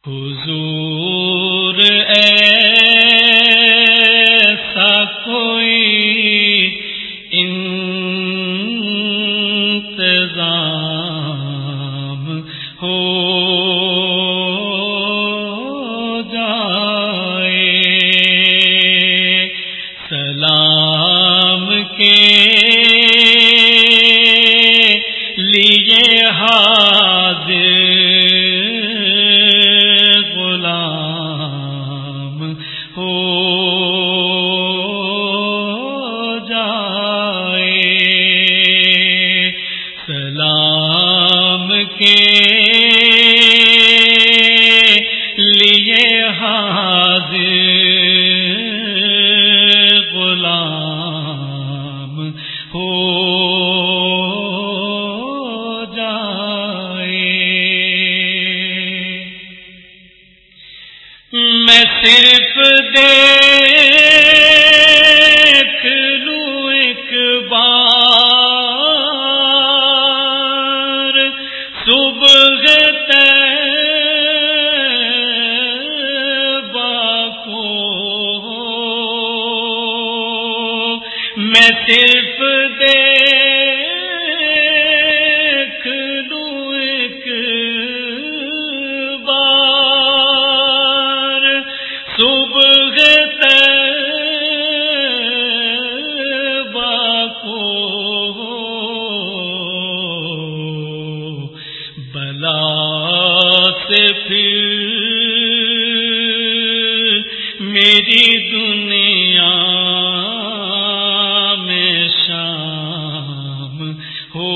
حضور ایسا کوئی انتظام ہو جائے، سلام کے لیے حاضر غلام ہو جائے، سلام کے لیے حاضر غلام ہو میں صرف دیکھ لوں ایک بار صبح طیبہ کو، میں صرف دیکھ لوں ایک صبح طیبہ کو، بلا سے پھر میری دنیا میں شام ہو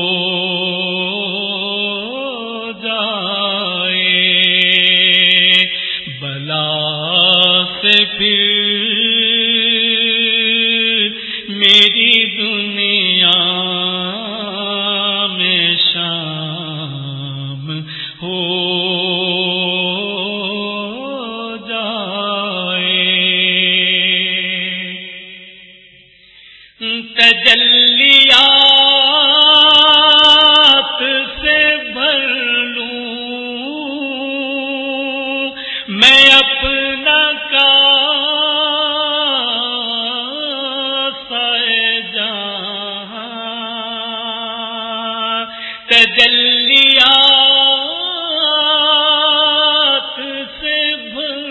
جائے، بلا سے پھر میری دنیا میں شام ہو جائے، تجلیات سے بھر لوں میں اپنا تجلیات سے بھر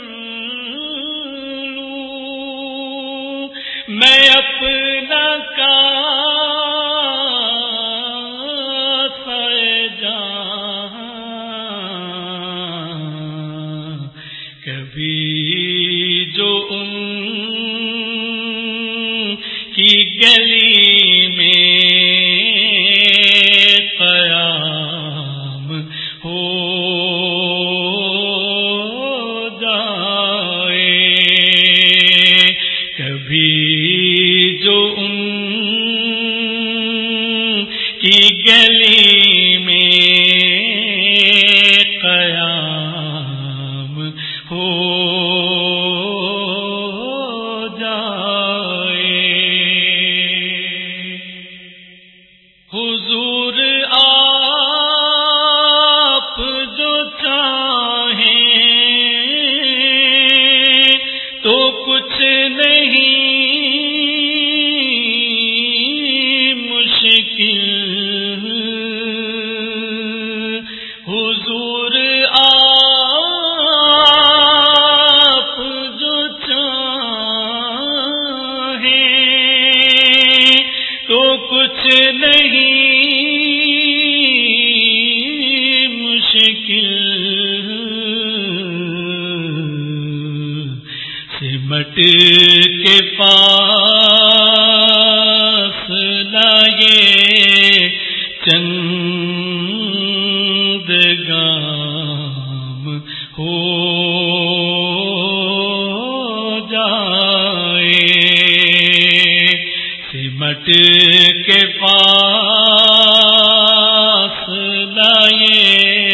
لوں میں اپنا کاسہ جہاں، کبھی جو ان کی گلی میں قیام ہو جائے، کبھی جو ان کی گلی میں قیام ہو حضور آپ جو چاہیں تو کچھ نہیں مشکل، حضور آپ جو چاہیں تو کچھ نہیں مشکل، سمٹ کے پاس لائے چند گام ہو جائے، سمٹ کے پاس لائے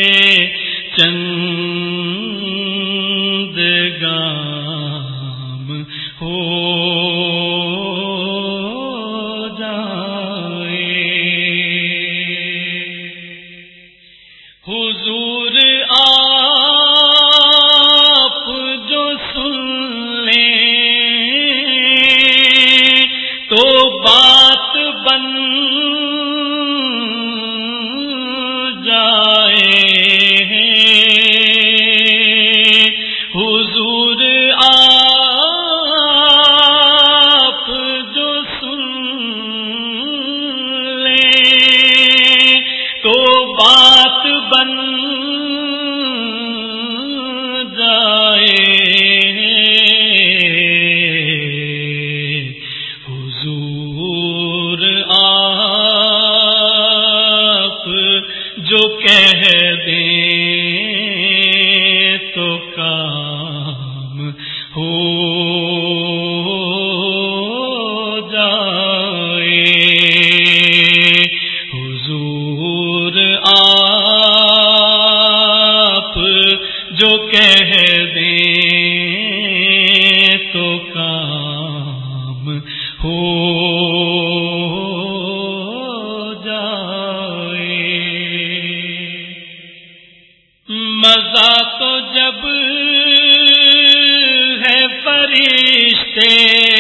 چند گام ہو جائے، حضور مزہ تو جب ہے فرشتے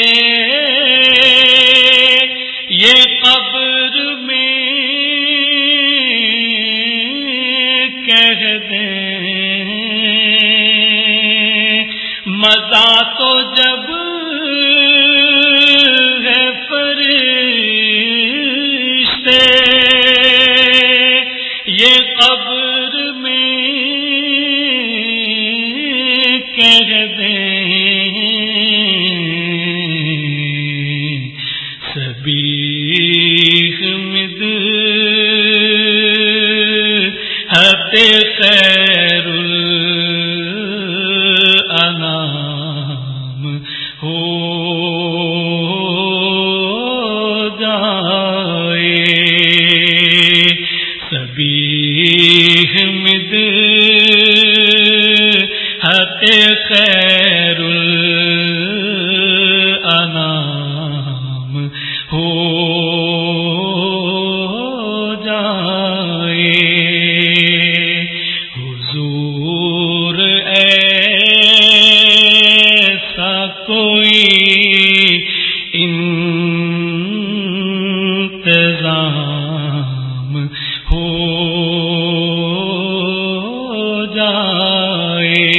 یہ قبر میں کہہ دیں، مزہ تو جب ہے فرشتے یہ قبر میں کہہ دیں، سبیح مدحت خیر الانام ہو جائے، سبیح مدحت خیر الانام ہو جائے، حضور ایسا کوئی انتظام ہو جائے،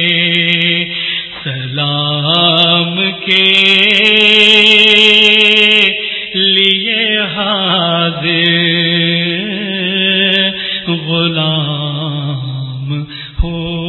سلام کے لیے حاضر غلام ہو